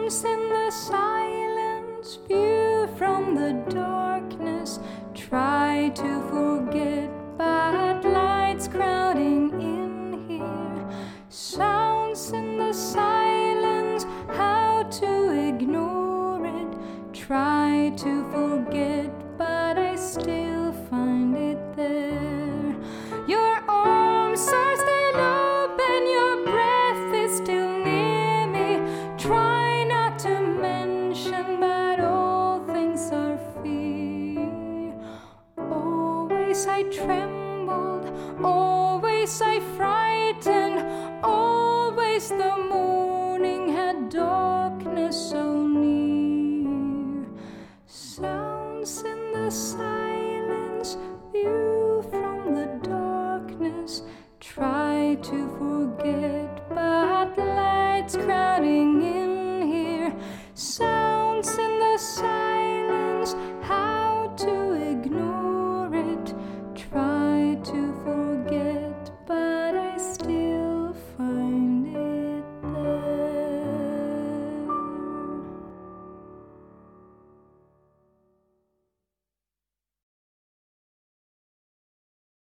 Sounds in the silence, view from the darkness. Try to forget, but lights crowding in here. Sounds in the silence, how to ignore it. Try to forget, but I still find it there. Your arms are still open, your breath is still near me. Try not to mention, but all things are fear. Always I trembled, always I frightened, always the morning had darkness so near. Sounds in the silence, view from the darkness. Try to forget, but lights cry.